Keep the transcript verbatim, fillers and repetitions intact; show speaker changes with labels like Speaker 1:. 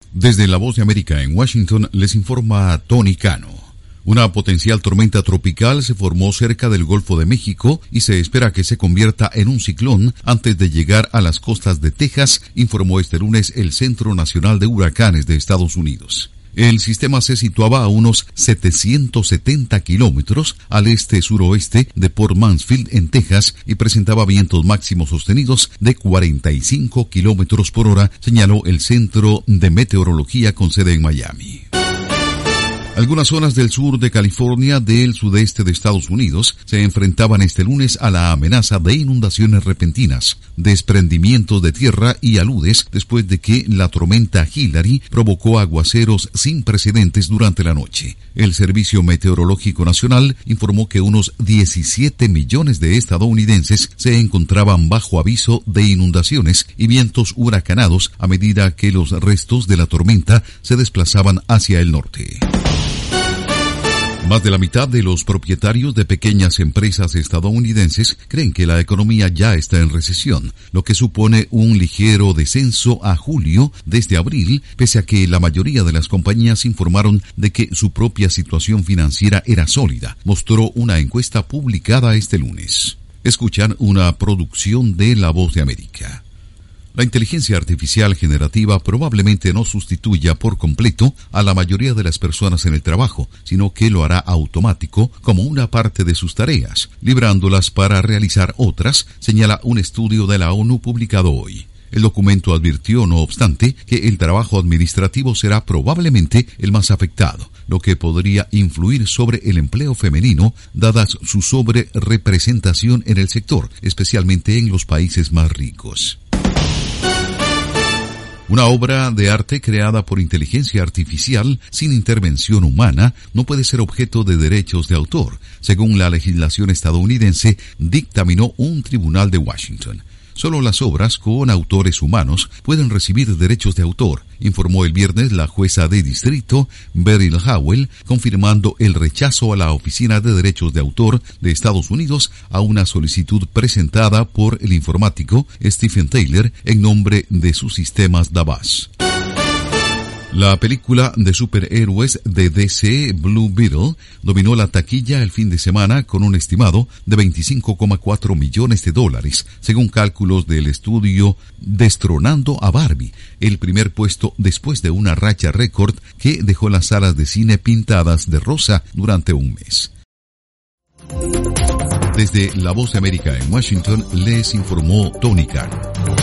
Speaker 1: Desde La Voz de América en Washington les informa Tony Cano. Una potencial tormenta tropical se formó cerca del Golfo de México y se espera que se convierta en un ciclón antes de llegar a las costas de Texas, informó este lunes el Centro Nacional de Huracanes de Estados Unidos. El sistema se situaba a unos setecientos setenta kilómetros al este-suroeste de Port Mansfield, en Texas, y presentaba vientos máximos sostenidos de cuarenta y cinco kilómetros por hora, señaló el Centro de Meteorología con sede en Miami. Algunas zonas del sur de California, del sudeste de Estados Unidos, se enfrentaban este lunes a la amenaza de inundaciones repentinas, desprendimientos de tierra y aludes después de que la tormenta Hillary provocó aguaceros sin precedentes durante la noche. El Servicio Meteorológico Nacional informó que unos diecisiete millones de estadounidenses se encontraban bajo aviso de inundaciones y vientos huracanados a medida que los restos de la tormenta se desplazaban hacia el norte. Más de la mitad de los propietarios de pequeñas empresas estadounidenses creen que la economía ya está en recesión, lo que supone un ligero descenso a julio desde abril, pese a que la mayoría de las compañías informaron de que su propia situación financiera era sólida, mostró una encuesta publicada este lunes. Escuchan una producción de La Voz de América. La inteligencia artificial generativa probablemente no sustituya por completo a la mayoría de las personas en el trabajo, sino que lo hará automático como una parte de sus tareas, librándolas para realizar otras, señala un estudio de la ONU publicado hoy. El documento advirtió, no obstante, que el trabajo administrativo será probablemente el más afectado, lo que podría influir sobre el empleo femenino, dadas su sobrerepresentación en el sector, especialmente en los países más ricos. Una obra de arte creada por inteligencia artificial sin intervención humana no puede ser objeto de derechos de autor, según la legislación estadounidense, dictaminó un tribunal de Washington. Solo las obras con autores humanos pueden recibir derechos de autor, informó el viernes la jueza de distrito Beryl Howell, confirmando el rechazo a la Oficina de Derechos de Autor de Estados Unidos a una solicitud presentada por el informático Stephen Taylor en nombre de sus sistemas Davos. La película de superhéroes de D C, Blue Beetle, dominó la taquilla el fin de semana con un estimado de veinticinco coma cuatro millones de dólares, según cálculos del estudio Destronando a Barbie, el primer puesto después de una racha récord que dejó las salas de cine pintadas de rosa durante un mes. Desde La Voz de América en Washington les informó Tony Cano.